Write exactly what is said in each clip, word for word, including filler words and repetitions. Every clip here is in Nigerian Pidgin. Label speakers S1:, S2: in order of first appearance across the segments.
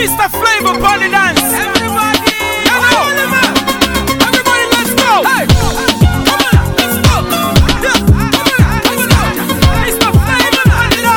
S1: Mister Flavor upon the dance. Everybody, everybody, let's go. Hey, come on, let's go. Yeah, come on, let's go. Mister Flavor upon the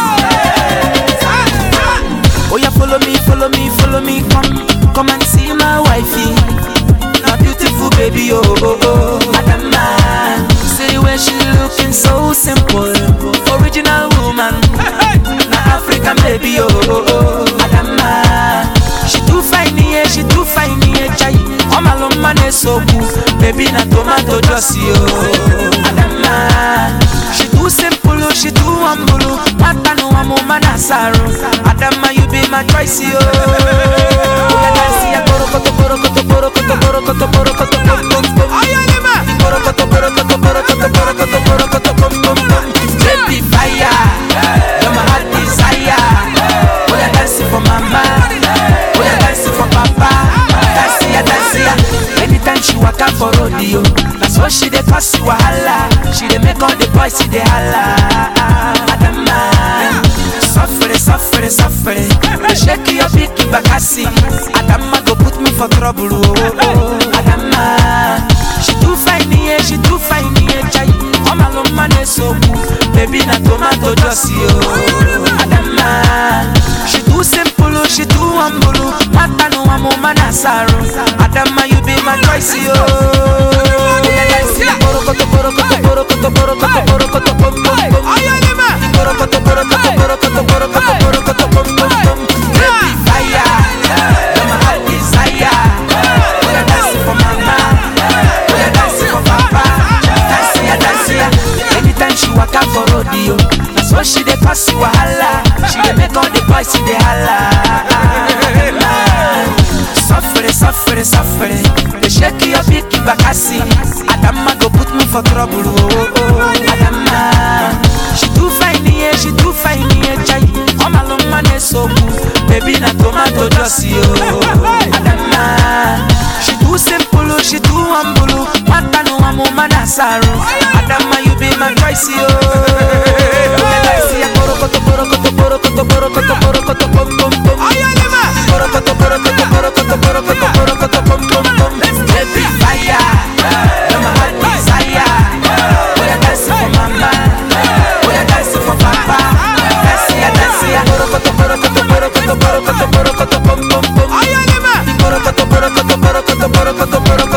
S1: dance.
S2: Oh yeah, follow me, follow me, follow me, come, come and see my wifey, my beautiful baby, oh oh oh. Adama, see the way she looking so simple, original woman, na African baby, oh oh oh. Adama, she too fine, yeah, she too fine, yeah, chai. Oh my love man is so cool, baby na tomato juicy, oh. Adama, she too simple, oh, she too humble, oh. Mata no amo manasaro. Adama, you be my choice, oh. Baby fire, you're my heart desire. Oh yeah, dancing for mama, oh yeah, dancing for papa. Dancing ya, dancing ya. Anytime she walk out for rodeo, that's what she dey cause you wahala. She dey make all the boys see the holla. Adama, suffering, suffering, suffering. Shake your big bakasi. Adama go put me for trouble. Oh, Adama, she too fine, yeah, she too fine, yeah, chai. Oh my love man is so cool, baby na tomato juicy, oh. Adama, she too simple, oh, she too humble, oh. Mata no amo manasaro. Adama, you be my choice, oh. That's what she dey pass you wahala. She dey make all the boys see the holla. Suffering, suffering, suffering. They shake your big bakasi. Adama go put me for trouble. Oh, oh. Adama, she too fine, yeah, she too fine, yeah, chai. Oh my love man is so cool, baby na tomato juicy, oh. Adama, she too simple, oh, she too humble, oh. Mata no amo manasaro. Adama, you be my choice, oh. Baby fire, you're my heart desire. Oh yeah, dancing for mama, oh yeah, dancing for papa. Dancing ya, dancing ya. Borokoto, borokoto, borokoto, borokoto, borokoto, borokoto, borokoto, borokoto, borokoto, borokoto, borokoto, borokoto.